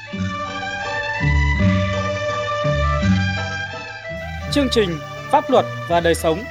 Chương trình Pháp luật và đời sống.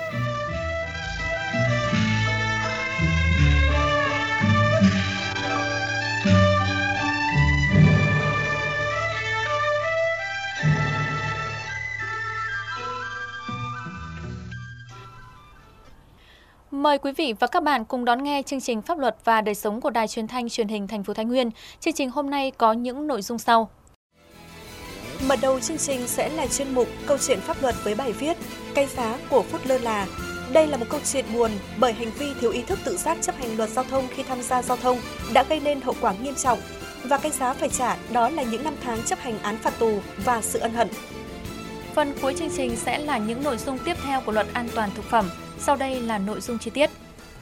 Mời quý vị và các bạn cùng đón nghe chương trình Pháp luật và đời sống của Đài Truyền thanh Truyền hình thành phố Thái Nguyên. Chương trình hôm nay có những nội dung sau. Mở đầu chương trình sẽ là chuyên mục Câu chuyện pháp luật với bài viết Cái giá của phút lơ là. Đây là một câu chuyện buồn bởi hành vi thiếu ý thức tự giác chấp hành luật giao thông khi tham gia giao thông đã gây nên hậu quả nghiêm trọng. Và cái giá phải trả đó là những năm tháng chấp hành án phạt tù và sự ân hận. Phần cuối chương trình sẽ là những nội dung tiếp theo của luật an toàn thực phẩm. Sau đây là nội dung chi tiết.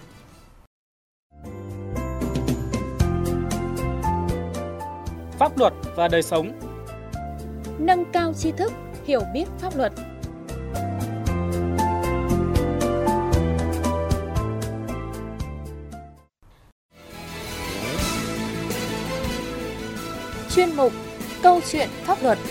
Pháp luật và đời sống. Nâng cao tri thức, hiểu biết pháp luật. Chuyên mục Câu chuyện pháp luật.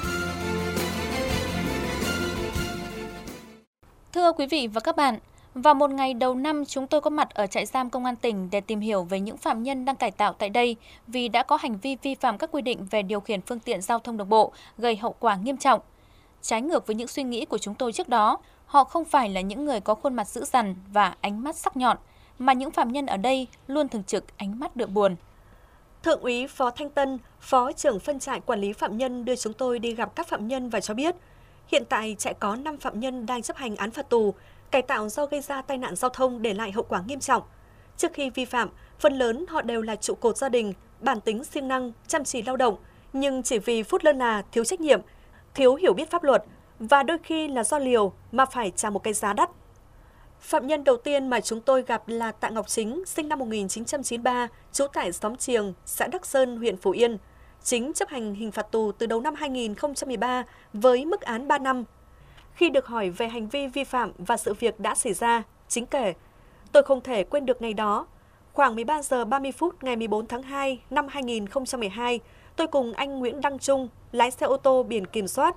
Thưa quý vị và các bạn, vào một ngày đầu năm chúng tôi có mặt ở trại giam Công an tỉnh để tìm hiểu về những phạm nhân đang cải tạo tại đây vì đã có hành vi vi phạm các quy định về điều khiển phương tiện giao thông đường bộ, gây hậu quả nghiêm trọng. Trái ngược với những suy nghĩ của chúng tôi trước đó, họ không phải là những người có khuôn mặt dữ dằn và ánh mắt sắc nhọn, mà những phạm nhân ở đây luôn thường trực ánh mắt đượm buồn. Thượng úy Phó Thanh Tân, Phó trưởng phân trại quản lý phạm nhân đưa chúng tôi đi gặp các phạm nhân và cho biết, hiện tại trại có 5 phạm nhân đang chấp hành án phạt tù, cải tạo do gây ra tai nạn giao thông để lại hậu quả nghiêm trọng. Trước khi vi phạm, phần lớn họ đều là trụ cột gia đình, bản tính siêng năng, chăm chỉ lao động, nhưng chỉ vì phút lơ là, thiếu trách nhiệm, thiếu hiểu biết pháp luật và đôi khi là do liều mà phải trả một cái giá đắt. Phạm nhân đầu tiên mà chúng tôi gặp là Tạ Ngọc Chính, sinh năm 1993, trú tại xóm Triềng, xã Đắc Sơn, huyện Phú Yên. Chính chấp hành hình phạt tù từ đầu năm 2013 với mức án 3 năm. Khi được hỏi về hành vi vi phạm và sự việc đã xảy ra, Chính kể, tôi không thể quên được ngày đó. Khoảng 13 giờ 30 phút ngày 14 tháng 2 năm 2012, tôi cùng anh Nguyễn Đăng Trung, lái xe ô tô biển kiểm soát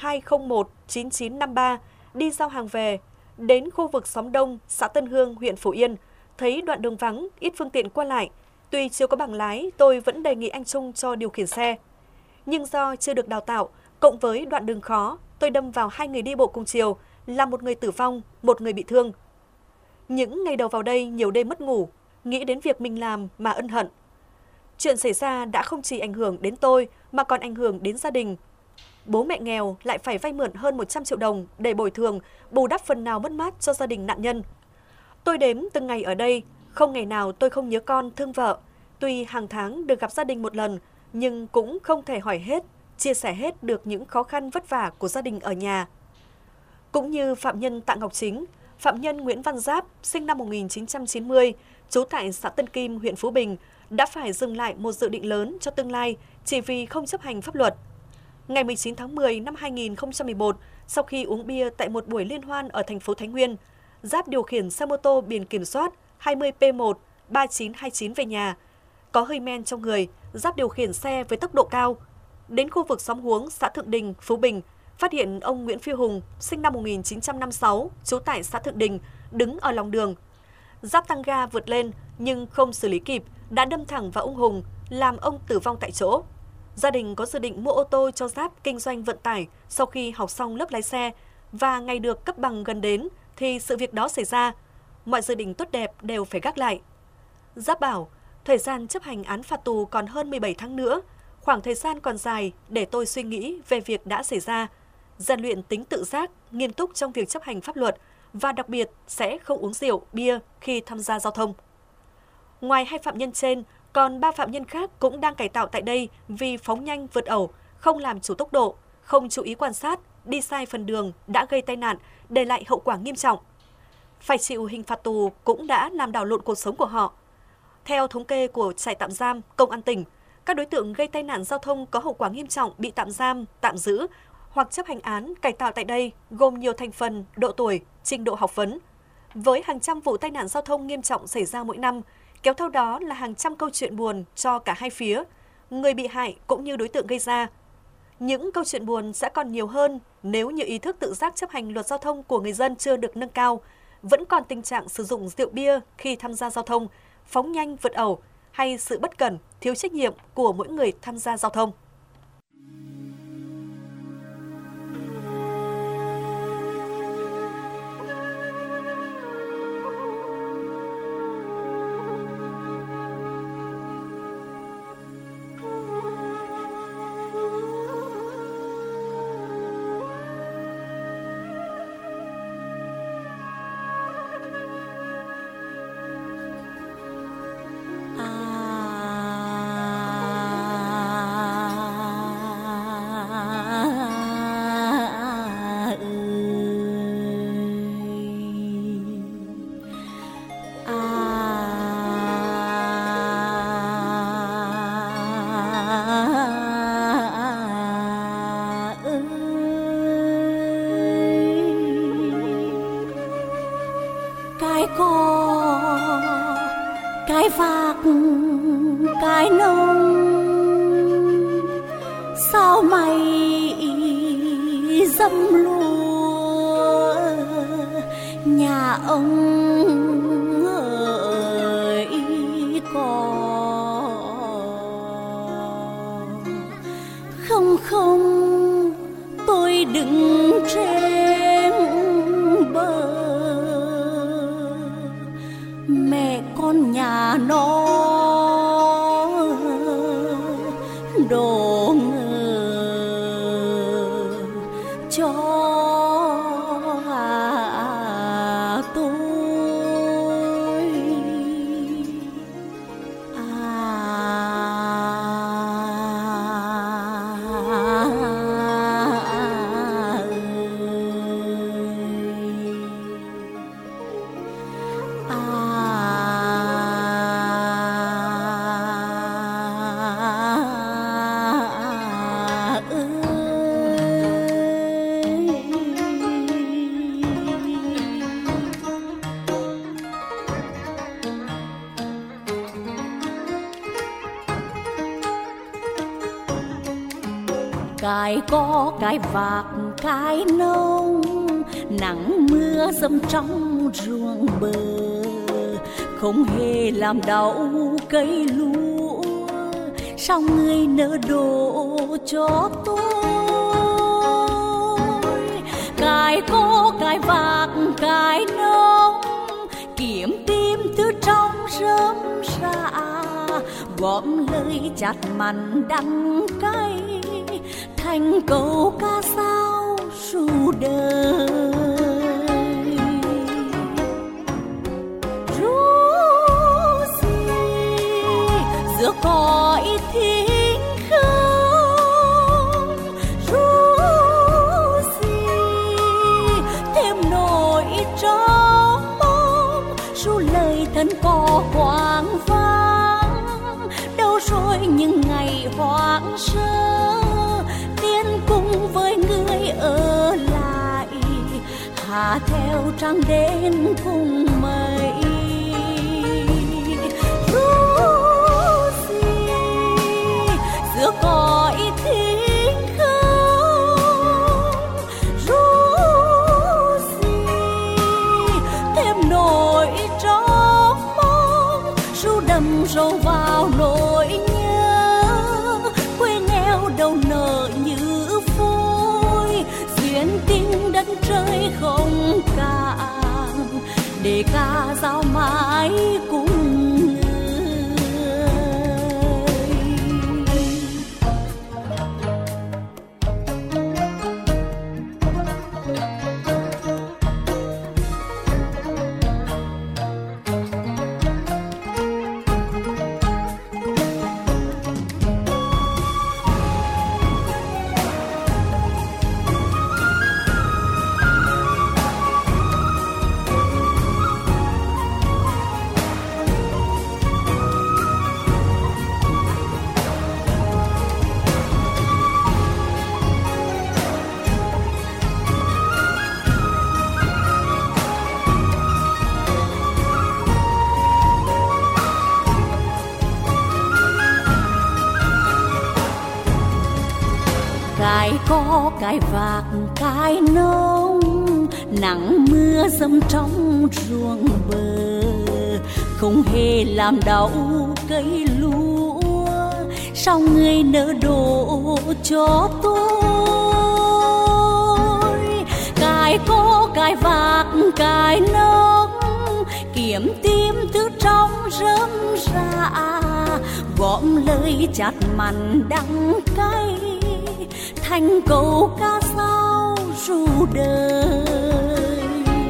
2019953, đi giao hàng về. Đến khu vực xóm Đông, xã Tân Hương, huyện Phú Yên, thấy đoạn đường vắng, ít phương tiện qua lại. Tuy chưa có bằng lái, tôi vẫn đề nghị anh Trung cho điều khiển xe. Nhưng do chưa được đào tạo, cộng với đoạn đường khó, tôi đâm vào 2 người đi bộ cùng chiều, làm 1 người tử vong, 1 người bị thương. Những ngày đầu vào đây nhiều đêm mất ngủ, nghĩ đến việc mình làm mà ân hận. Chuyện xảy ra đã không chỉ ảnh hưởng đến tôi mà còn ảnh hưởng đến gia đình. Bố mẹ nghèo lại phải vay mượn hơn 100 triệu đồng để bồi thường, bù đắp phần nào mất mát cho gia đình nạn nhân. Tôi đếm từng ngày ở đây, không ngày nào tôi không nhớ con, thương vợ. Tuy hàng tháng được gặp gia đình 1 lần, nhưng cũng không thể hỏi hết, chia sẻ hết được những khó khăn vất vả của gia đình ở nhà. Cũng như phạm nhân Tạ Ngọc Chính, phạm nhân Nguyễn Văn Giáp, sinh năm 1990, trú tại xã Tân Kim, huyện Phú Bình, đã phải dừng lại một dự định lớn cho tương lai chỉ vì không chấp hành pháp luật. Ngày 19 tháng 10 năm 2011, sau khi uống bia tại một buổi liên hoan ở thành phố Thái Nguyên, Giáp điều khiển xe mô tô biển kiểm soát 20P1-3929 về nhà. Có hơi men trong người, Giáp điều khiển xe với tốc độ cao. Đến khu vực xóm Huống, xã Thượng Đình, Phú Bình, phát hiện ông Nguyễn Phi Hùng, sinh năm 1956, trú tại xã Thượng Đình, đứng ở lòng đường. Giáp tăng ga vượt lên nhưng không xử lý kịp, đã đâm thẳng vào ông Hùng, làm ông tử vong tại chỗ. Gia đình có dự định mua ô tô cho Giáp kinh doanh vận tải sau khi học xong lớp lái xe và ngày được cấp bằng gần đến thì sự việc đó xảy ra. Mọi dự định tốt đẹp đều phải gác lại. Giáp bảo, thời gian chấp hành án phạt tù còn hơn 17 tháng nữa, khoảng thời gian còn dài để tôi suy nghĩ về việc đã xảy ra, rèn luyện tính tự giác, nghiêm túc trong việc chấp hành pháp luật và đặc biệt sẽ không uống rượu, bia khi tham gia giao thông. Ngoài 2 phạm nhân trên, còn 3 phạm nhân khác cũng đang cải tạo tại đây vì phóng nhanh vượt ẩu, không làm chủ tốc độ, không chú ý quan sát, đi sai phần đường đã gây tai nạn, để lại hậu quả nghiêm trọng. Phải chịu hình phạt tù cũng đã làm đảo lộn cuộc sống của họ. Theo thống kê của trại tạm giam Công an tỉnh, các đối tượng gây tai nạn giao thông có hậu quả nghiêm trọng bị tạm giam, tạm giữ hoặc chấp hành án cải tạo tại đây gồm nhiều thành phần, độ tuổi, trình độ học vấn. Với hàng trăm vụ tai nạn giao thông nghiêm trọng xảy ra mỗi năm, kéo theo đó là hàng trăm câu chuyện buồn cho cả hai phía. người bị hại cũng như đối tượng gây ra. Những câu chuyện buồn sẽ còn nhiều hơn nếu như ý thức tự giác chấp hành luật giao thông của người dân chưa được nâng cao, vẫn còn tình trạng sử dụng rượu bia khi tham gia giao thông, phóng nhanh vượt ẩu hay sự bất cẩn, thiếu trách nhiệm của mỗi người tham gia giao thông. Cái cò, cái vạc, cái nông, sao mày dâm lúa nhà ông ơi cò. Không không, tôi đứng trên bờ, mẹ con nhà nó đổ ngờ cho tôi. Cái có cái vạc cái nông, nắng mưa dầm trong ruộng bờ, không hề làm đau cây lúa. Sao người nỡ đổ cho tôi? Cái có cái vạc cái nông, kiếm tìm từ trong rơm rạ, gom lời chặt mặn đắng cay thành câu ca dao ru đời. Ru gì giữa cõi thinh không, ru gì thêm nỗi trong mong, ru lời thân có quang vang. Đâu rồi những ngày hoang sơ, cùng với người ở lại, hạ theo trăng đến cùng mây. Ru gì giữa cõi thinh không, ru gì thêm nỗi trong mong, ru đầm sâu vào nỗi nhớ quê nghèo đâu nợ như tình đất trời không cạn, để ca dao mãi cùng người. Cái có cái vạc cái nông, nắng mưa dầm trong ruộng bờ, không hề làm đau cây lúa. Sao người nỡ đổ cho tôi? Cái có cái vạc cái nông, kiếm tìm từ trong rơm rạ, gom lời chát mặn đắng cay, thành câu ca dao ru đời.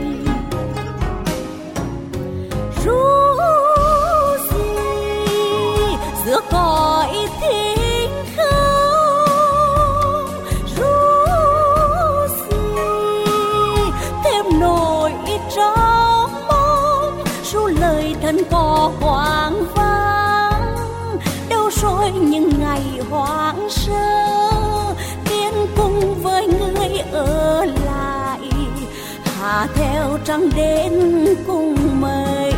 Ru gì giữa cõi thinh không, ru gì thêm nỗi trong mong, ru lời thân có hoang vắng. Đâu rồi những ngày hoang sơ, tiến cùng với người ở lại, hạ theo trăng đến cùng mây.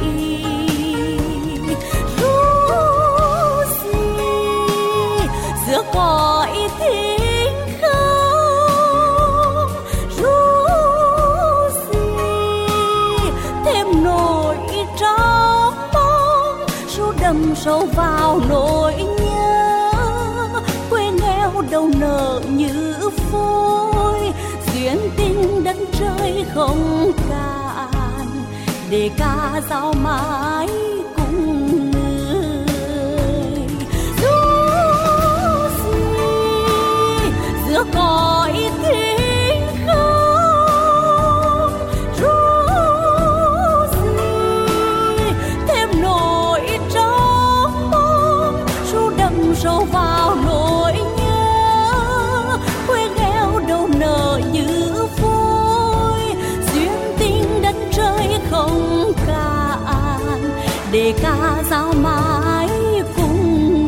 Ru gì giữa cõi thinh không, ru gì thêm nỗi trong mong, ru đâm sâu vào nỗi nhớ. Quê nghèo đâu nợ như phôi, duyên tình đất trời không cạn, để ca dao mãi cùng người. Dù gì giữa cõi thinh không, dù gì thêm nỗi trong mong, dù đâm sâu vào nỗi nhớ. Quê nghèo đâu nợ như phôi, duyên tình đất trời không cạn, để ca dao mãi cùng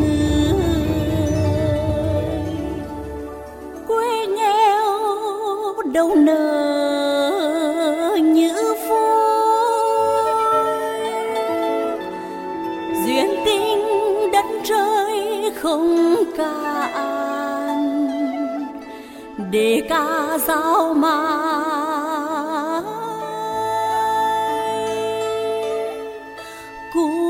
người. Quê nghèo đâu nợ như phôi, duyên tình đất trời không cạn, để ca dao mãi cùng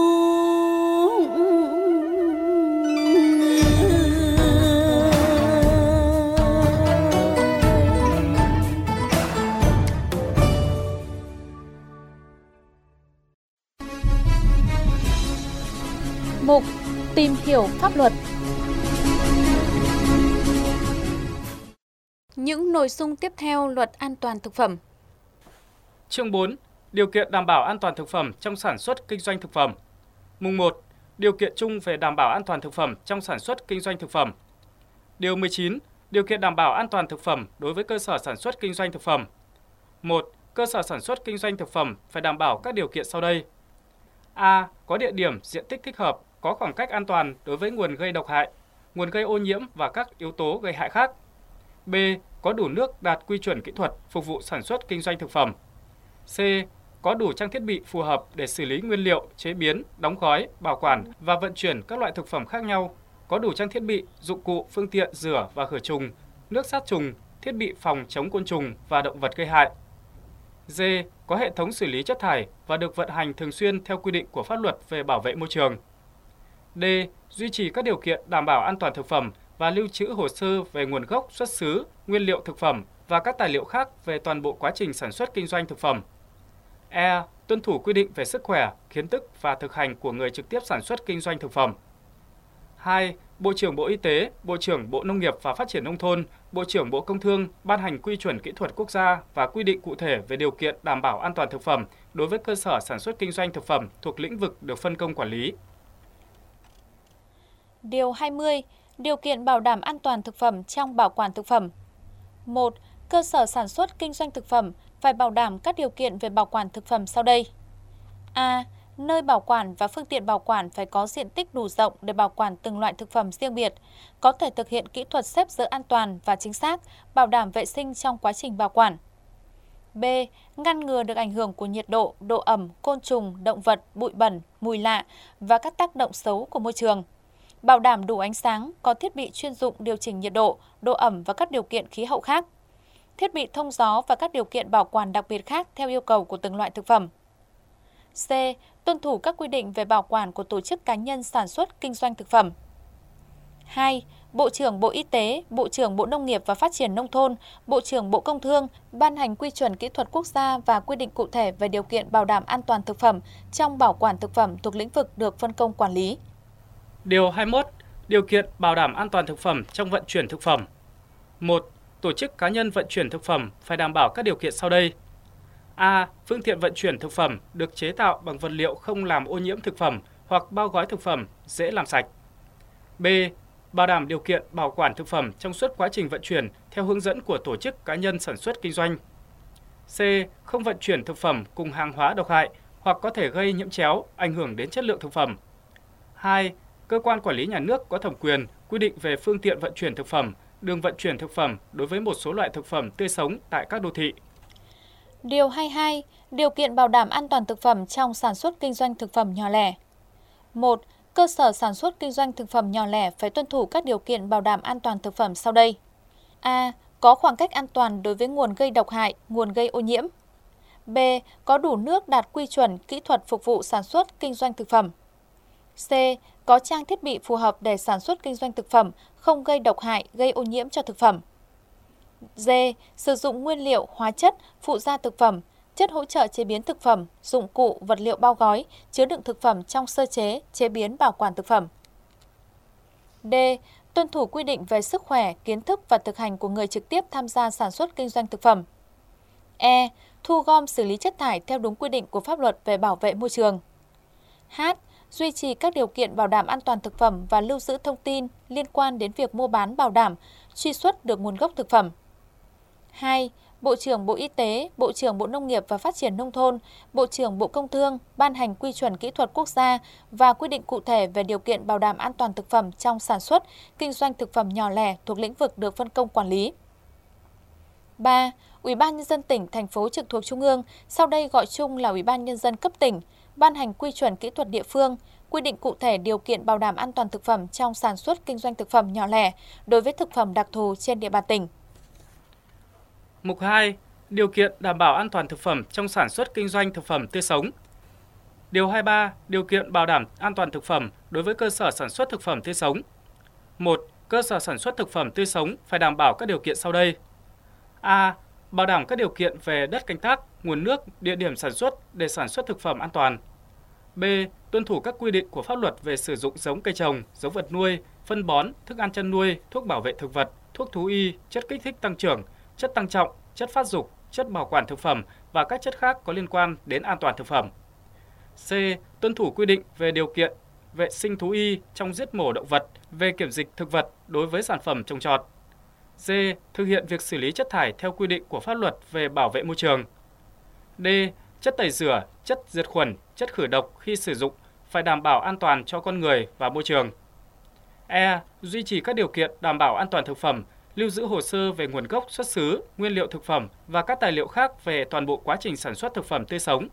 Mục tìm hiểu pháp luật. Những nội dung tiếp theo Luật An toàn thực phẩm. Chương 4. Điều kiện đảm bảo an toàn thực phẩm trong sản xuất kinh doanh thực phẩm. Mùng 1. Điều kiện chung về đảm bảo an toàn thực phẩm trong sản xuất kinh doanh thực phẩm. Điều 19. Điều kiện đảm bảo an toàn thực phẩm đối với cơ sở sản xuất kinh doanh thực phẩm. 1. Cơ sở sản xuất kinh doanh thực phẩm phải đảm bảo các điều kiện sau đây. A. Có địa điểm, diện tích thích hợp, có khoảng cách an toàn đối với nguồn gây độc hại, nguồn gây ô nhiễm và các yếu tố gây hại khác. B. Có đủ nước đạt quy chuẩn kỹ thuật phục vụ sản xuất kinh doanh thực phẩm. C. Có đủ trang thiết bị phù hợp để xử lý nguyên liệu, chế biến, đóng gói, bảo quản và vận chuyển các loại thực phẩm khác nhau, có đủ trang thiết bị, dụng cụ, phương tiện rửa và khử trùng, nước sát trùng, thiết bị phòng chống côn trùng và động vật gây hại. D. Có hệ thống xử lý chất thải và được vận hành thường xuyên theo quy định của pháp luật về bảo vệ môi trường. D. Duy trì các điều kiện đảm bảo an toàn thực phẩm và lưu trữ hồ sơ về nguồn gốc, xuất xứ, nguyên liệu thực phẩm và các tài liệu khác về toàn bộ quá trình sản xuất kinh doanh thực phẩm. E. Tuân thủ quy định về sức khỏe, kiến thức và thực hành của người trực tiếp sản xuất kinh doanh thực phẩm. 2. Bộ trưởng Bộ Y tế, Bộ trưởng Bộ Nông nghiệp và Phát triển Nông thôn, Bộ trưởng Bộ Công Thương ban hành quy chuẩn kỹ thuật quốc gia và quy định cụ thể về điều kiện đảm bảo an toàn thực phẩm đối với cơ sở sản xuất kinh doanh thực phẩm thuộc lĩnh vực được phân công quản lý. Điều 20. Điều kiện bảo đảm an toàn thực phẩm trong bảo quản thực phẩm. 1. Cơ sở sản xuất kinh doanh thực phẩm phải bảo đảm các điều kiện về bảo quản thực phẩm sau đây. A. Nơi bảo quản và phương tiện bảo quản phải có diện tích đủ rộng để bảo quản từng loại thực phẩm riêng biệt, có thể thực hiện kỹ thuật xếp dỡ an toàn và chính xác, bảo đảm vệ sinh trong quá trình bảo quản. B. Ngăn ngừa được ảnh hưởng của nhiệt độ, độ ẩm, côn trùng, động vật, bụi bẩn, mùi lạ và các tác động xấu của môi trường. bảo đảm đủ ánh sáng, có thiết bị chuyên dụng điều chỉnh nhiệt độ, độ ẩm và các điều kiện khí hậu khác, thiết bị thông gió và các điều kiện bảo quản đặc biệt khác theo yêu cầu của từng loại thực phẩm. C. Tuân thủ các quy định về bảo quản của tổ chức cá nhân sản xuất, kinh doanh thực phẩm. 2. Bộ trưởng Bộ Y tế, Bộ trưởng Bộ Nông nghiệp và Phát triển Nông thôn, Bộ trưởng Bộ Công Thương ban hành quy chuẩn kỹ thuật quốc gia và quy định cụ thể về điều kiện bảo đảm an toàn thực phẩm trong bảo quản thực phẩm thuộc lĩnh vực được phân công quản lý. Điều 21. Điều kiện bảo đảm an toàn thực phẩm trong vận chuyển thực phẩm. 1. Tổ chức cá nhân vận chuyển thực phẩm phải đảm bảo các điều kiện sau đây. A. Phương tiện vận chuyển thực phẩm được chế tạo bằng vật liệu không làm ô nhiễm thực phẩm hoặc bao gói thực phẩm dễ làm sạch. B. Bảo đảm điều kiện bảo quản thực phẩm trong suốt quá trình vận chuyển theo hướng dẫn của tổ chức cá nhân sản xuất kinh doanh. C. Không vận chuyển thực phẩm cùng hàng hóa độc hại hoặc có thể gây nhiễm chéo, ảnh hưởng đến chất lượng thực phẩm. 2. Cơ quan quản lý nhà nước có thẩm quyền quy định về phương tiện vận chuyển thực phẩm, đường vận chuyển thực phẩm đối với một số loại thực phẩm tươi sống tại các đô thị. Điều 22. Điều kiện bảo đảm an toàn thực phẩm trong sản xuất kinh doanh thực phẩm nhỏ lẻ. 1. Cơ sở sản xuất kinh doanh thực phẩm nhỏ lẻ phải tuân thủ các điều kiện bảo đảm an toàn thực phẩm sau đây. A. Có khoảng cách an toàn đối với nguồn gây độc hại, nguồn gây ô nhiễm. B. Có đủ nước đạt quy chuẩn kỹ thuật phục vụ sản xuất kinh doanh thực phẩm. C. Có trang thiết bị phù hợp để sản xuất kinh doanh thực phẩm, không gây độc hại, gây ô nhiễm cho thực phẩm. D. Sử dụng nguyên liệu, hóa chất, phụ gia thực phẩm, chất hỗ trợ chế biến thực phẩm, dụng cụ, vật liệu bao gói, chứa đựng thực phẩm trong sơ chế, chế biến, bảo quản thực phẩm. D. Tuân thủ quy định về sức khỏe, kiến thức và thực hành của người trực tiếp tham gia sản xuất kinh doanh thực phẩm. E. Thu gom xử lý chất thải theo đúng quy định của pháp luật về bảo vệ môi trường. H. Duy trì các điều kiện bảo đảm an toàn thực phẩm và lưu giữ thông tin liên quan đến việc mua bán bảo đảm, truy xuất được nguồn gốc thực phẩm. 2. Bộ trưởng Bộ Y tế, Bộ trưởng Bộ Nông nghiệp và Phát triển Nông thôn, Bộ trưởng Bộ Công Thương ban hành quy chuẩn kỹ thuật quốc gia và quy định cụ thể về điều kiện bảo đảm an toàn thực phẩm trong sản xuất, kinh doanh thực phẩm nhỏ lẻ thuộc lĩnh vực được phân công quản lý. 3. Ủy ban Nhân dân tỉnh, thành phố trực thuộc Trung ương, sau đây gọi chung là Ủy ban Nhân dân cấp tỉnh, ban hành quy chuẩn kỹ thuật địa phương, quy định cụ thể điều kiện bảo đảm an toàn thực phẩm trong sản xuất kinh doanh thực phẩm nhỏ lẻ đối với thực phẩm đặc thù trên địa bàn tỉnh. Mục 2. Điều kiện đảm bảo an toàn thực phẩm trong sản xuất kinh doanh thực phẩm tươi sống. Điều 23. Điều kiện bảo đảm an toàn thực phẩm đối với cơ sở sản xuất thực phẩm tươi sống. 1. Cơ sở sản xuất thực phẩm tươi sống phải đảm bảo các điều kiện sau đây. A. Bảo đảm các điều kiện về đất canh tác, nguồn nước, địa điểm sản xuất để sản xuất thực phẩm an toàn. B. Tuân thủ các quy định của pháp luật về sử dụng giống cây trồng, giống vật nuôi, phân bón, thức ăn chăn nuôi, thuốc bảo vệ thực vật, thuốc thú y, chất kích thích tăng trưởng, chất tăng trọng, chất phát dục, chất bảo quản thực phẩm và các chất khác có liên quan đến an toàn thực phẩm. C. Tuân thủ quy định về điều kiện vệ sinh thú y trong giết mổ động vật, về kiểm dịch thực vật đối với sản phẩm trồng trọt. D. Thực hiện việc xử lý chất thải theo quy định của pháp luật về bảo vệ môi trường. D. Chất tẩy rửa, chất diệt khuẩn, chất khử độc khi sử dụng phải đảm bảo an toàn cho con người và môi trường. E. Duy trì các điều kiện đảm bảo an toàn thực phẩm, lưu giữ hồ sơ về nguồn gốc xuất xứ, nguyên liệu thực phẩm và các tài liệu khác về toàn bộ quá trình sản xuất thực phẩm tươi sống.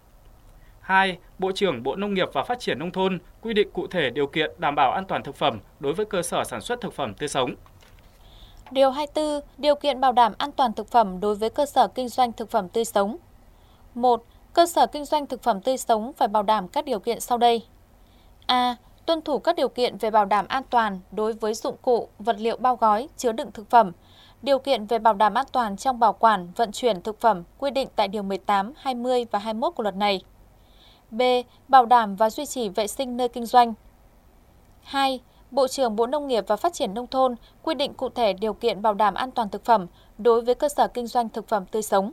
2. Bộ trưởng Bộ Nông nghiệp và Phát triển Nông thôn quy định cụ thể điều kiện đảm bảo an toàn thực phẩm đối với cơ sở sản xuất thực phẩm tươi sống. Điều 24. Điều kiện bảo đảm an toàn thực phẩm đối với cơ sở kinh doanh thực phẩm tươi sống. 1. Cơ sở kinh doanh thực phẩm tươi sống phải bảo đảm các điều kiện sau đây. A. Tuân thủ các điều kiện về bảo đảm an toàn đối với dụng cụ, vật liệu bao gói, chứa đựng thực phẩm, điều kiện về bảo đảm an toàn trong bảo quản, vận chuyển thực phẩm quy định tại Điều 18, 20 và 21 của luật này. B. Bảo đảm và duy trì vệ sinh nơi kinh doanh. 2. Bộ trưởng Bộ Nông nghiệp và Phát triển Nông thôn quy định cụ thể điều kiện bảo đảm an toàn thực phẩm đối với cơ sở kinh doanh thực phẩm tươi sống.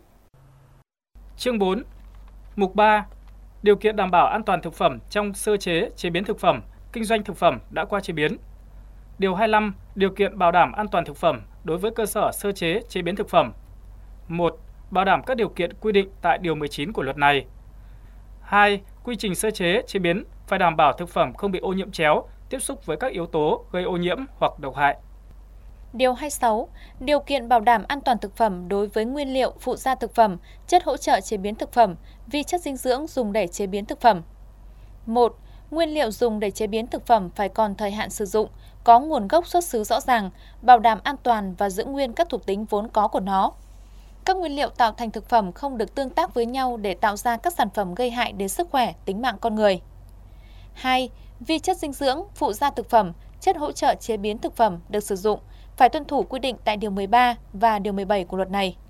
Chương 4. Mục 3. Điều kiện đảm bảo an toàn thực phẩm trong sơ chế, chế biến thực phẩm, kinh doanh thực phẩm đã qua chế biến. Điều 25. Điều kiện bảo đảm an toàn thực phẩm đối với cơ sở sơ chế, chế biến thực phẩm. 1. Bảo đảm các điều kiện quy định tại Điều 19 của luật này. 2. Quy trình sơ chế, chế biến phải đảm bảo thực phẩm không bị ô nhiễm chéo, tiếp xúc với các yếu tố gây ô nhiễm hoặc độc hại. Điều 26. Điều kiện bảo đảm an toàn thực phẩm đối với nguyên liệu, phụ gia thực phẩm, chất hỗ trợ chế biến thực phẩm, vi chất dinh dưỡng dùng để chế biến thực phẩm. 1. Nguyên liệu dùng để chế biến thực phẩm phải còn thời hạn sử dụng, có nguồn gốc xuất xứ rõ ràng, bảo đảm an toàn và giữ nguyên các thuộc tính vốn có của nó. Các nguyên liệu tạo thành thực phẩm không được tương tác với nhau để tạo ra các sản phẩm gây hại đến sức khỏe, tính mạng con người. 2. Vi chất dinh dưỡng, phụ gia thực phẩm, chất hỗ trợ chế biến thực phẩm được sử dụng phải tuân thủ quy định tại Điều 13 và Điều 17 của luật này.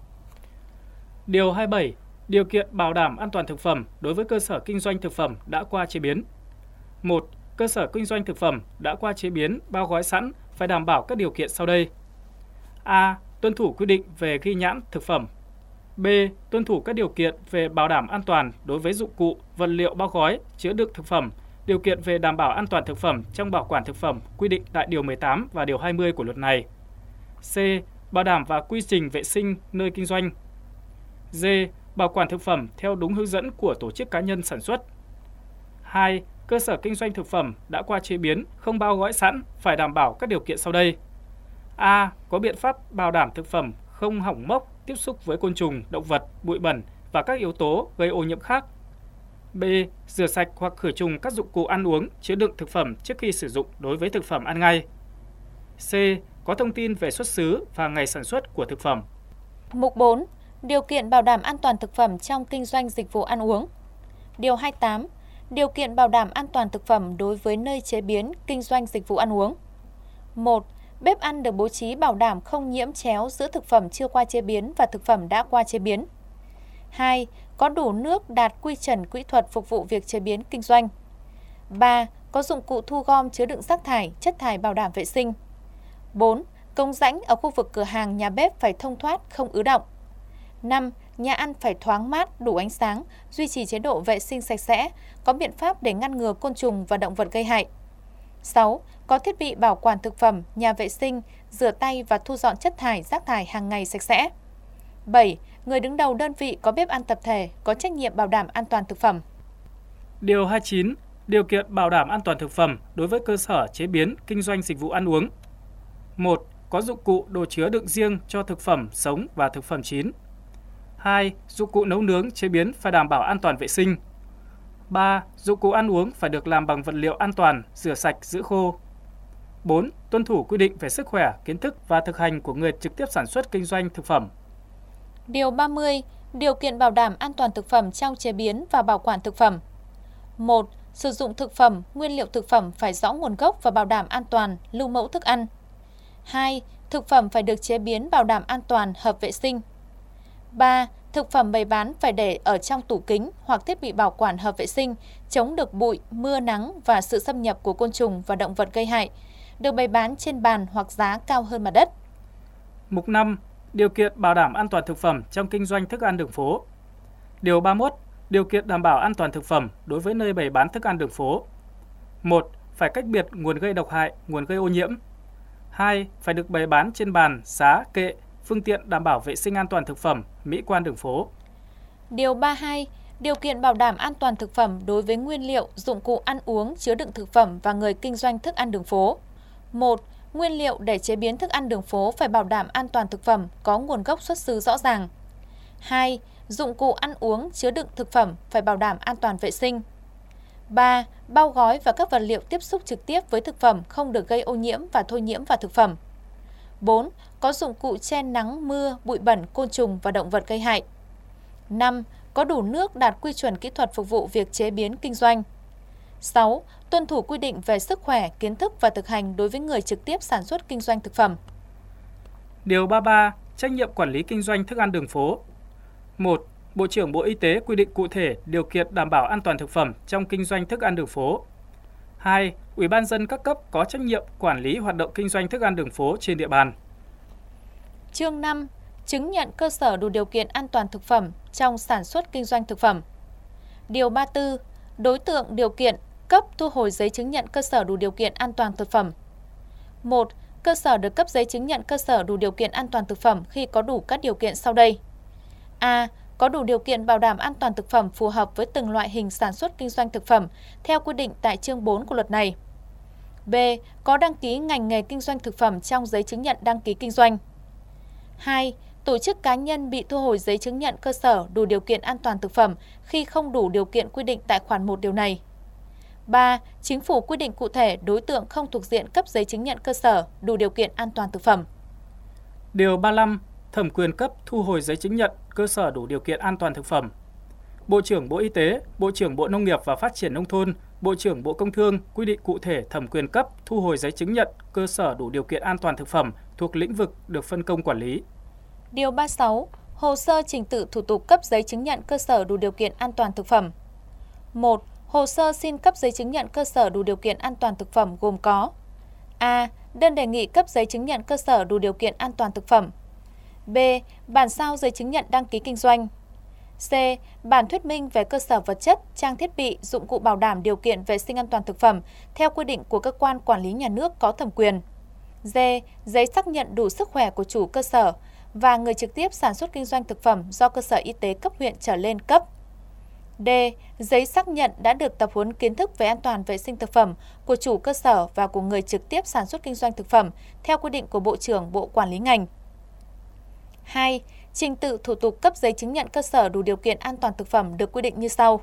Điều 27. Điều kiện bảo đảm an toàn thực phẩm đối với cơ sở kinh doanh thực phẩm đã qua chế biến. 1. Cơ sở kinh doanh thực phẩm đã qua chế biến, bao gói sẵn phải đảm bảo các điều kiện sau đây. A. Tuân thủ quy định về ghi nhãn thực phẩm. B. Tuân thủ các điều kiện về bảo đảm an toàn đối với dụng cụ, vật liệu bao gói, chứa đựng thực phẩm, điều kiện về đảm bảo an toàn thực phẩm trong bảo quản thực phẩm quy định tại Điều 18 và Điều 20 của luật này. C. Bảo đảm và quy trình vệ sinh nơi kinh doanh. D. Bảo quản thực phẩm theo đúng hướng dẫn của tổ chức cá nhân sản xuất. 2. Cơ sở kinh doanh thực phẩm đã qua chế biến, không bao gói sẵn phải đảm bảo các điều kiện sau đây. A. Có biện pháp bảo đảm thực phẩm không hỏng mốc, tiếp xúc với côn trùng, động vật, bụi bẩn và các yếu tố gây ô nhiễm khác. B. Rửa sạch hoặc khử trùng các dụng cụ ăn uống, chứa đựng thực phẩm trước khi sử dụng đối với thực phẩm ăn ngay. C. Có thông tin về xuất xứ và ngày sản xuất của thực phẩm. Mục 4. Điều kiện bảo đảm an toàn thực phẩm trong kinh doanh dịch vụ ăn uống. Điều 28. Điều kiện bảo đảm an toàn thực phẩm đối với nơi chế biến, kinh doanh dịch vụ ăn uống. 1. Bếp ăn được bố trí bảo đảm không nhiễm chéo giữa thực phẩm chưa qua chế biến và thực phẩm đã qua chế biến. 2. Có đủ nước đạt quy chuẩn kỹ thuật phục vụ việc chế biến kinh doanh. 3. Có dụng cụ thu gom chứa đựng rác thải, chất thải bảo đảm vệ sinh. 4. Cống rãnh ở khu vực cửa hàng, nhà bếp phải thông thoát, không ứ đọng. 5. Nhà ăn phải thoáng mát, đủ ánh sáng, duy trì chế độ vệ sinh sạch sẽ, có biện pháp để ngăn ngừa côn trùng và động vật gây hại. 6. Có thiết bị bảo quản thực phẩm, nhà vệ sinh, rửa tay và thu dọn chất thải, rác thải hàng ngày sạch sẽ. 7. Người đứng đầu đơn vị có bếp ăn tập thể có trách nhiệm bảo đảm an toàn thực phẩm. Điều 29. Điều kiện bảo đảm an toàn thực phẩm đối với cơ sở chế biến, kinh doanh dịch vụ ăn uống. 1. Có dụng cụ đồ chứa đựng riêng cho thực phẩm sống và thực phẩm chín. 2. Dụng cụ nấu nướng, chế biến phải đảm bảo an toàn vệ sinh. 3. Dụng cụ ăn uống phải được làm bằng vật liệu an toàn, rửa sạch, giữ khô. 4. Tuân thủ quy định về sức khỏe, kiến thức và thực hành của người trực tiếp sản xuất kinh doanh thực phẩm. Điều 30. Điều kiện bảo đảm an toàn thực phẩm trong chế biến và bảo quản thực phẩm. 1. Sử dụng thực phẩm, nguyên liệu thực phẩm phải rõ nguồn gốc và bảo đảm an toàn, lưu mẫu thức ăn. 2. Thực phẩm phải được chế biến bảo đảm an toàn, hợp vệ sinh. 3. Thực phẩm bày bán phải để ở trong tủ kính hoặc thiết bị bảo quản hợp vệ sinh, chống được bụi, mưa nắng và sự xâm nhập của côn trùng và động vật gây hại, được bày bán trên bàn hoặc giá cao hơn mặt đất. Mục 5. Điều kiện bảo đảm an toàn thực phẩm trong kinh doanh thức ăn đường phố. Điều 31. Điều kiện đảm bảo an toàn thực phẩm đối với nơi bày bán thức ăn đường phố. 1. Phải cách biệt nguồn gây độc hại, nguồn gây ô nhiễm. 2. Phải được bày bán trên bàn, giá, kệ, phương tiện đảm bảo vệ sinh an toàn thực phẩm, mỹ quan đường phố. Điều 32. Điều kiện bảo đảm an toàn thực phẩm đối với nguyên liệu, dụng cụ ăn uống, chứa đựng thực phẩm và người kinh doanh thức ăn đường phố. 1. Nguyên liệu để chế biến thức ăn đường phố phải bảo đảm an toàn thực phẩm, có nguồn gốc xuất xứ rõ ràng. 2. Dụng cụ ăn uống, chứa đựng thực phẩm phải bảo đảm an toàn vệ sinh. 3. Bao gói và các vật liệu tiếp xúc trực tiếp với thực phẩm không được gây ô nhiễm và thôi nhiễm vào thực phẩm. 4. Có dụng cụ che nắng, mưa, bụi bẩn, côn trùng và động vật gây hại. 5. Có đủ nước đạt quy chuẩn kỹ thuật phục vụ việc chế biến kinh doanh. 6. Tuân thủ quy định về sức khỏe, kiến thức và thực hành đối với người trực tiếp sản xuất kinh doanh thực phẩm. Điều 33. Trách nhiệm quản lý kinh doanh thức ăn đường phố. 1. Bộ trưởng Bộ Y tế quy định cụ thể điều kiện đảm bảo an toàn thực phẩm trong kinh doanh thức ăn đường phố. 2. Ủy ban nhân dân các cấp có trách nhiệm quản lý hoạt động kinh doanh thức ăn đường phố trên địa bàn. Chương 5. Chứng nhận cơ sở đủ điều kiện an toàn thực phẩm trong sản xuất kinh doanh thực phẩm. Điều 34. Đối tượng điều kiện cấp thu hồi giấy chứng nhận cơ sở đủ điều kiện an toàn thực phẩm. 1. Cơ sở được cấp giấy chứng nhận cơ sở đủ điều kiện an toàn thực phẩm khi có đủ các điều kiện sau đây. A. Có đủ điều kiện bảo đảm an toàn thực phẩm phù hợp với từng loại hình sản xuất kinh doanh thực phẩm theo quy định tại chương 4 của luật này. B. Có đăng ký ngành nghề kinh doanh thực phẩm trong giấy chứng nhận đăng ký kinh doanh. 2. Tổ chức cá nhân bị thu hồi giấy chứng nhận cơ sở đủ điều kiện an toàn thực phẩm khi không đủ điều kiện quy định tại khoản 1 điều này. 3. Chính phủ quy định cụ thể đối tượng không thuộc diện cấp giấy chứng nhận cơ sở đủ điều kiện an toàn thực phẩm. Điều 35. Thẩm quyền cấp thu hồi giấy chứng nhận cơ sở đủ điều kiện an toàn thực phẩm. Bộ trưởng Bộ Y tế, Bộ trưởng Bộ Nông nghiệp và Phát triển Nông thôn, Bộ trưởng Bộ Công Thương quy định cụ thể thẩm quyền cấp thu hồi giấy chứng nhận cơ sở đủ điều kiện an toàn thực phẩm thuộc lĩnh vực được phân công quản lý. Điều 36. Hồ sơ trình tự thủ tục cấp giấy chứng nhận cơ sở đủ điều kiện an toàn thực phẩm. 1. Hồ sơ xin cấp giấy chứng nhận cơ sở đủ điều kiện an toàn thực phẩm gồm có: A. Đơn đề nghị cấp giấy chứng nhận cơ sở đủ điều kiện an toàn thực phẩm. B. Bản sao giấy chứng nhận đăng ký kinh doanh. C. Bản thuyết minh về cơ sở vật chất, trang thiết bị, dụng cụ bảo đảm điều kiện vệ sinh an toàn thực phẩm theo quy định của cơ quan quản lý nhà nước có thẩm quyền. D. Giấy xác nhận đủ sức khỏe của chủ cơ sở và người trực tiếp sản xuất kinh doanh thực phẩm do cơ sở y tế cấp huyện trở lên cấp. D. Giấy xác nhận đã được tập huấn kiến thức về an toàn vệ sinh thực phẩm của chủ cơ sở và của người trực tiếp sản xuất kinh doanh thực phẩm theo quy định của Bộ trưởng Bộ Quản lý ngành. 2. Trình tự thủ tục cấp giấy chứng nhận cơ sở đủ điều kiện an toàn thực phẩm được quy định như sau.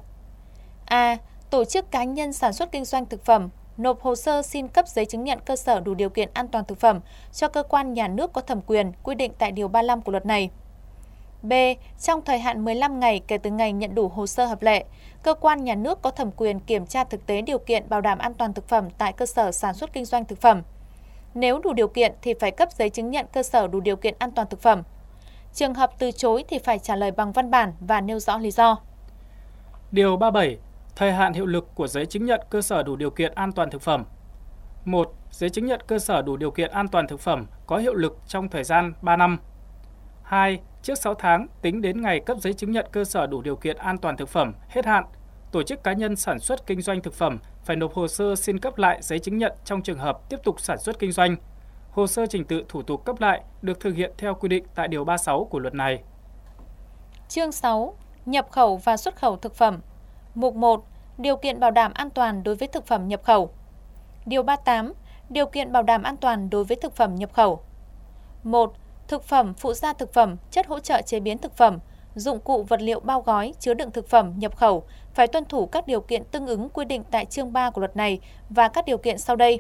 A. Tổ chức cá nhân sản xuất kinh doanh thực phẩm nộp hồ sơ xin cấp giấy chứng nhận cơ sở đủ điều kiện an toàn thực phẩm cho cơ quan nhà nước có thẩm quyền quy định tại Điều 35 của luật này. B. Trong thời hạn 15 ngày kể từ ngày nhận đủ hồ sơ hợp lệ, cơ quan nhà nước có thẩm quyền kiểm tra thực tế điều kiện bảo đảm an toàn thực phẩm tại cơ sở sản xuất kinh doanh thực phẩm. Nếu đủ điều kiện thì phải cấp giấy chứng nhận cơ sở đủ điều kiện an toàn thực phẩm. Trường hợp từ chối thì phải trả lời bằng văn bản và nêu rõ lý do. Điều 37. Thời hạn hiệu lực của giấy chứng nhận cơ sở đủ điều kiện an toàn thực phẩm. 1. Giấy chứng nhận cơ sở đủ điều kiện an toàn thực phẩm có hiệu lực trong thời gian 3 năm. 2. Trước 6 tháng tính đến ngày cấp giấy chứng nhận cơ sở đủ điều kiện an toàn thực phẩm hết hạn, tổ chức cá nhân sản xuất kinh doanh thực phẩm phải nộp hồ sơ xin cấp lại giấy chứng nhận trong trường hợp tiếp tục sản xuất kinh doanh. Hồ sơ trình tự thủ tục cấp lại được thực hiện theo quy định tại Điều 36 của luật này. Chương 6. Nhập khẩu và xuất khẩu thực phẩm. Mục 1. Điều kiện bảo đảm an toàn đối với thực phẩm nhập khẩu. Điều 38. Điều kiện bảo đảm an toàn đối với thực phẩm nhập khẩu. 1. Thực phẩm, phụ gia thực phẩm, chất hỗ trợ chế biến thực phẩm, dụng cụ vật liệu bao gói, chứa đựng thực phẩm nhập khẩu phải tuân thủ các điều kiện tương ứng quy định tại chương 3 của luật này và các điều kiện sau đây.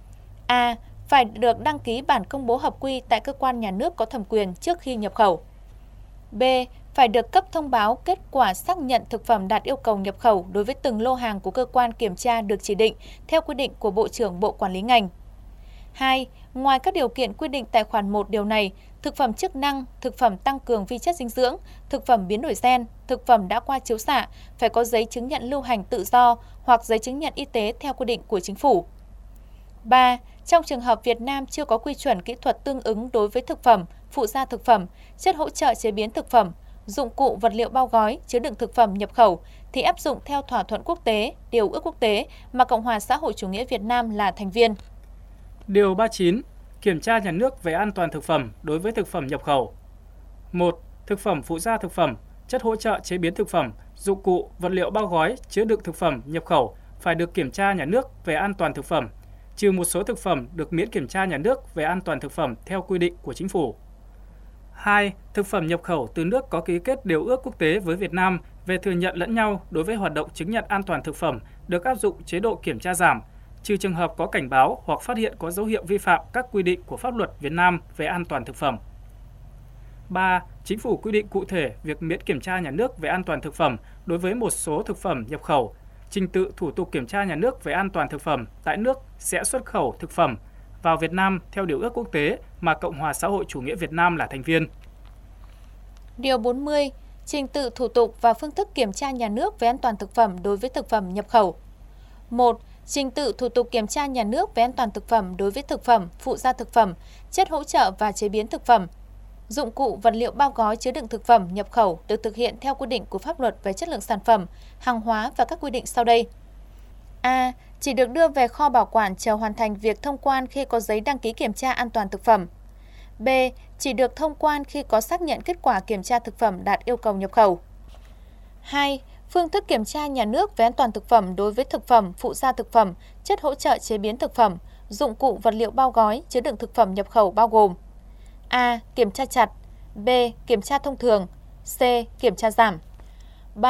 A. Phải được đăng ký bản công bố hợp quy tại cơ quan nhà nước có thẩm quyền trước khi nhập khẩu. B. Phải được cấp thông báo kết quả xác nhận thực phẩm đạt yêu cầu nhập khẩu đối với từng lô hàng của cơ quan kiểm tra được chỉ định theo quy định của Bộ trưởng Bộ Quản lý ngành. 2. Ngoài các điều kiện quy định tại khoản 1 điều này, thực phẩm chức năng, thực phẩm tăng cường vi chất dinh dưỡng, thực phẩm biến đổi gen, thực phẩm đã qua chiếu xạ phải có giấy chứng nhận lưu hành tự do hoặc giấy chứng nhận y tế theo quy định của Chính phủ. 3. Trong trường hợp Việt Nam chưa có quy chuẩn kỹ thuật tương ứng đối với thực phẩm, phụ gia thực phẩm, chất hỗ trợ chế biến thực phẩm, dụng cụ vật liệu bao gói, chứa đựng thực phẩm nhập khẩu thì áp dụng theo thỏa thuận quốc tế, điều ước quốc tế mà Cộng hòa xã hội chủ nghĩa Việt Nam là thành viên. Điều 39. Kiểm tra nhà nước về an toàn thực phẩm đối với thực phẩm nhập khẩu. 1. Thực phẩm phụ gia thực phẩm, chất hỗ trợ chế biến thực phẩm, dụng cụ, vật liệu bao gói, chứa đựng thực phẩm nhập khẩu phải được kiểm tra nhà nước về an toàn thực phẩm, trừ một số thực phẩm được miễn kiểm tra nhà nước về an toàn thực phẩm theo quy định của Chính phủ. 2. Thực phẩm nhập khẩu từ nước có ký kết điều ước quốc tế với Việt Nam về thừa nhận lẫn nhau đối với hoạt động chứng nhận an toàn thực phẩm được áp dụng chế độ kiểm tra giảm, trừ trường hợp có cảnh báo hoặc phát hiện có dấu hiệu vi phạm các quy định của pháp luật Việt Nam về an toàn thực phẩm. 3. Chính phủ quy định cụ thể việc miễn kiểm tra nhà nước về an toàn thực phẩm đối với một số thực phẩm nhập khẩu. Trình tự thủ tục kiểm tra nhà nước về an toàn thực phẩm tại nước sẽ xuất khẩu thực phẩm vào Việt Nam theo điều ước quốc tế mà Cộng hòa xã hội chủ nghĩa Việt Nam là thành viên. Điều 40. Trình tự thủ tục và phương thức kiểm tra nhà nước về an toàn thực phẩm đối với thực phẩm nhập khẩu. 1. Trình tự thủ tục kiểm tra nhà nước về an toàn thực phẩm đối với thực phẩm, phụ gia thực phẩm, chất hỗ trợ và chế biến thực phẩm. Dụng cụ, vật liệu bao gói chứa đựng thực phẩm nhập khẩu được thực hiện theo quy định của pháp luật về chất lượng sản phẩm, hàng hóa và các quy định sau đây. A. Chỉ được đưa về kho bảo quản chờ hoàn thành việc thông quan khi có giấy đăng ký kiểm tra an toàn thực phẩm. B. Chỉ được thông quan khi có xác nhận kết quả kiểm tra thực phẩm đạt yêu cầu nhập khẩu. 2. Phương thức kiểm tra nhà nước về an toàn thực phẩm đối với thực phẩm, phụ gia thực phẩm, chất hỗ trợ chế biến thực phẩm, dụng cụ vật liệu bao gói chứa đựng thực phẩm nhập khẩu bao gồm: A. Kiểm tra chặt. B. Kiểm tra thông thường. C. Kiểm tra giảm. 3.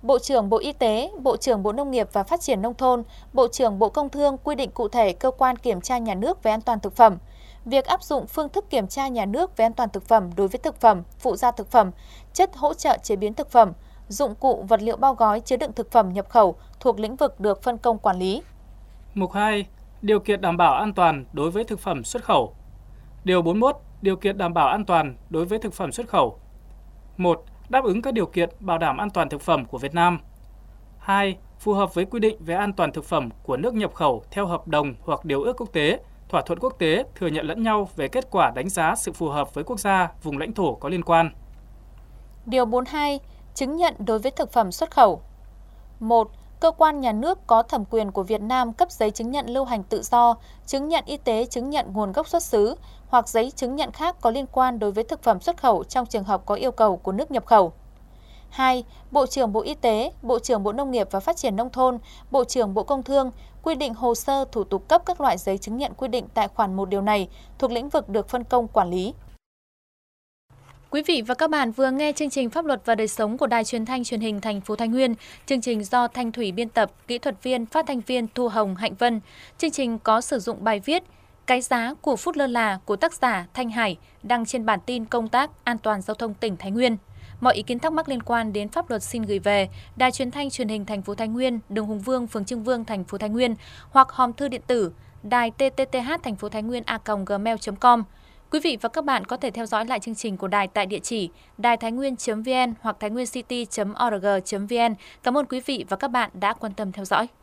Bộ trưởng Bộ Y tế, Bộ trưởng Bộ Nông nghiệp và Phát triển Nông thôn, Bộ trưởng Bộ Công Thương quy định cụ thể cơ quan kiểm tra nhà nước về an toàn thực phẩm. Việc áp dụng phương thức kiểm tra nhà nước về an toàn thực phẩm đối với thực phẩm, phụ gia thực phẩm, chất hỗ trợ chế biến thực phẩm, dụng cụ, vật liệu bao gói chứa đựng thực phẩm nhập khẩu thuộc lĩnh vực được phân công quản lý. Mục 2. Điều kiện đảm bảo an toàn đối với thực phẩm xuất khẩu. Điều 41. Điều kiện đảm bảo an toàn đối với thực phẩm xuất khẩu. 1. Đáp ứng các điều kiện bảo đảm an toàn thực phẩm của Việt Nam. 2. Phù hợp với quy định về an toàn thực phẩm của nước nhập khẩu theo hợp đồng hoặc điều ước quốc tế, thỏa thuận quốc tế thừa nhận lẫn nhau về kết quả đánh giá sự phù hợp với quốc gia, vùng lãnh thổ có liên quan. Điều 42. Chứng nhận đối với thực phẩm xuất khẩu. 1. Cơ quan nhà nước có thẩm quyền của Việt Nam cấp giấy chứng nhận lưu hành tự do, chứng nhận y tế, chứng nhận nguồn gốc xuất xứ hoặc giấy chứng nhận khác có liên quan đối với thực phẩm xuất khẩu trong trường hợp có yêu cầu của nước nhập khẩu. 2. Bộ trưởng Bộ Y tế, Bộ trưởng Bộ Nông nghiệp và Phát triển Nông thôn, Bộ trưởng Bộ Công Thương quy định hồ sơ thủ tục cấp các loại giấy chứng nhận quy định tại khoản 1 điều này thuộc lĩnh vực được phân công quản lý. Quý vị và các bạn vừa nghe chương trình Pháp luật và đời sống của Đài Truyền thanh Truyền hình thành phố Thái Nguyên. Chương trình do Thanh Thủy biên tập, kỹ thuật viên, phát thanh viên Thu Hồng, Hạnh Vân. Chương trình có sử dụng bài viết Cái giá của phút lơ là của tác giả Thanh Hải đăng trên bản tin công tác an toàn giao thông tỉnh Thái Nguyên. Mọi ý kiến thắc mắc liên quan đến pháp luật xin gửi về Đài Truyền thanh Truyền hình thành phố Thái Nguyên, đường Hùng Vương, phường Trưng Vương, thành phố Thái Nguyên hoặc hòm thư điện tử đài tthth thành phố Thái Nguyên a@gmail.com. Quý vị và các bạn có thể theo dõi lại chương trình của đài tại địa chỉ đài-thái-nguyên.vn hoặc thainguencity.org.vn. Cảm ơn quý vị và các bạn đã quan tâm theo dõi.